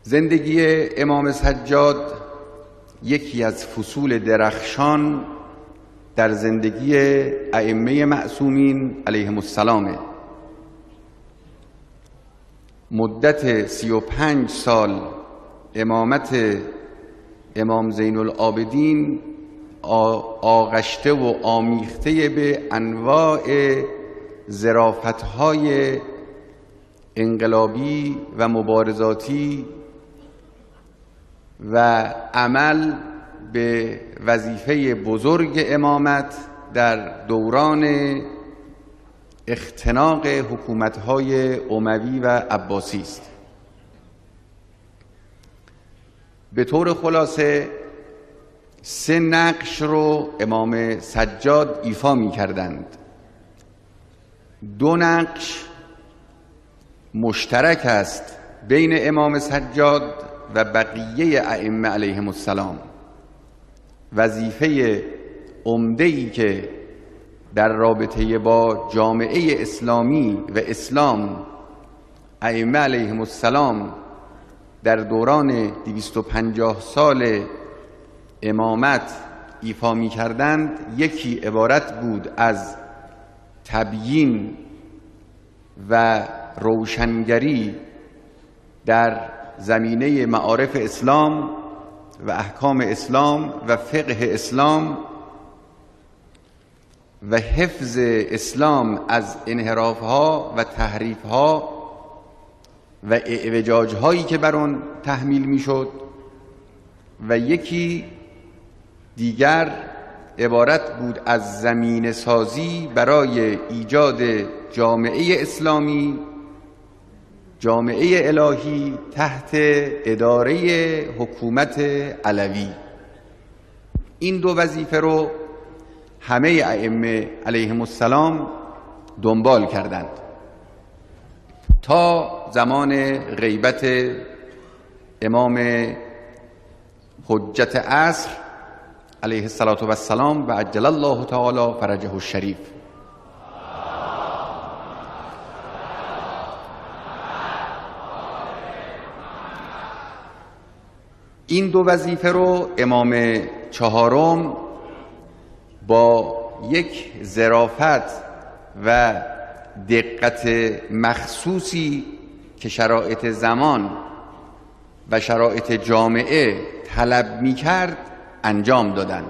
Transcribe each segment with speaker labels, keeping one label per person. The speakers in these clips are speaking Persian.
Speaker 1: زندگی امام سجاد یکی از فصول درخشان در زندگی ائمه معصومین علیهم السلام. مدت 35 سال امامت امام زین العابدین آغشته و آمیخته به انواع ظرافت‌های انقلابی و مبارزاتی و عمل به وظیفه بزرگ امامت در دوران اختناق حکومت‌های اموی و عباسی است. به طور خلاصه 3 نقش رو امام سجاد ایفا می کردند. 2 نقش مشترک است بین امام سجاد و بقیه ائمه علیهم السلام. وظیفه عمده‌ای که در رابطه با جامعه اسلامی و اسلام ائمه علیهم السلام در دوران 250 سال امامت ایفا می کردند، یکی عبارت بود از تبیین و روشنگری در زمینه معارف اسلام و احکام اسلام و فقه اسلام و حفظ اسلام از انحراف‌ها و تحریف‌ها و اعوجاج‌هایی که بر آن تحمیل می‌شد، و یکی دیگر عبارت بود از زمینه سازی برای ایجاد جامعه اسلامی، جامعه الهی تحت اداره حکومت علوی. این 2 وظیفه رو همه ائمه علیهم السلام دنبال کردند تا زمان غیبت امام حجت عصر علیه السلام و عجل الله تعالی فرجه الشریف. این 2 وظیفه رو امام چهارم با یک ظرافت و دقت مخصوصی که شرایط زمان و شرایط جامعه طلب می کرد انجام دادند.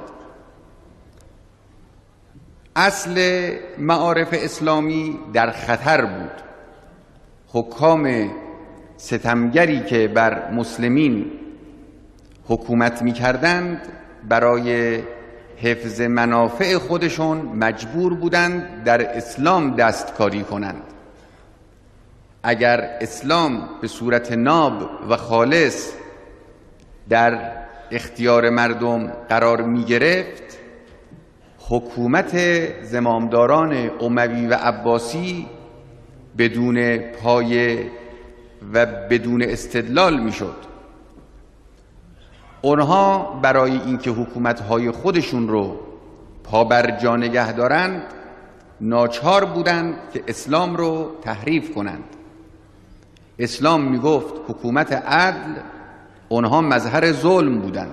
Speaker 1: اصل معارف اسلامی در خطر بود. حکام ستمگری که بر مسلمین حکومت می کردند برای حفظ منافع خودشون مجبور بودند در اسلام دستکاری کنند. اگر اسلام به صورت ناب و خالص در اختیار مردم قرار می گرفت، حکومت زمامداران اموی و عباسی بدون پایه و بدون استدلال می شد. اونها برای اینکه حکومت‌های خودشون رو پابرجا نگه دارند ناچار بودند که اسلام رو تحریف کنند. اسلام میگفت حکومت عدل، اونها مظهر ظلم بودند.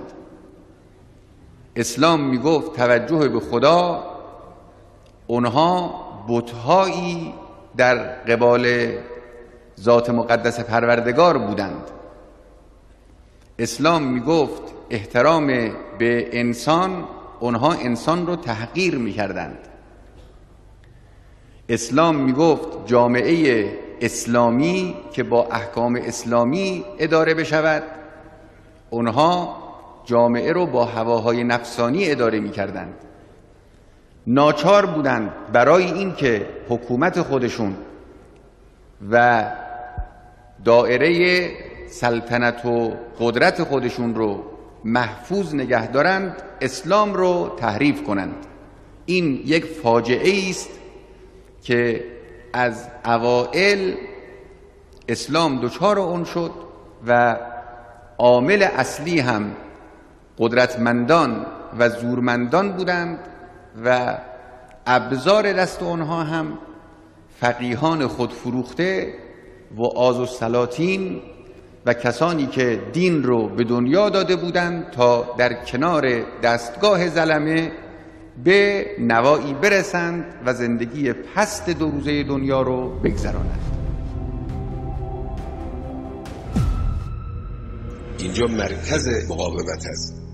Speaker 1: اسلام میگفت توجه به خدا، اونها بت‌هایی در قبال ذات مقدس پروردگار بودند. اسلام میگفت احترام به انسان، اونها انسان رو تحقیر میکردند. اسلام میگفت جامعه اسلامی که با احکام اسلامی اداره بشود، اونها جامعه رو با هواهای نفسانی اداره میکردند. ناچار بودند برای اینکه حکومت خودشون و دائره سلطنت و قدرت خودشون رو محفوظ نگه دارند اسلام رو تحریف کنند. این یک فاجعه است که از اوائل اسلام دچار اون شد و عامل اصلی هم قدرتمندان و زورمندان بودند و ابزار دست آنها هم فقیهان خودفروخته و آز و سلاطین و کسانی که دین رو به دنیا داده بودند تا در کنار دستگاه ظلمه به نوایی برسند و زندگی پست 2 روزه دنیا رو بگذرانند.
Speaker 2: اینجا مرکز مقاومت است.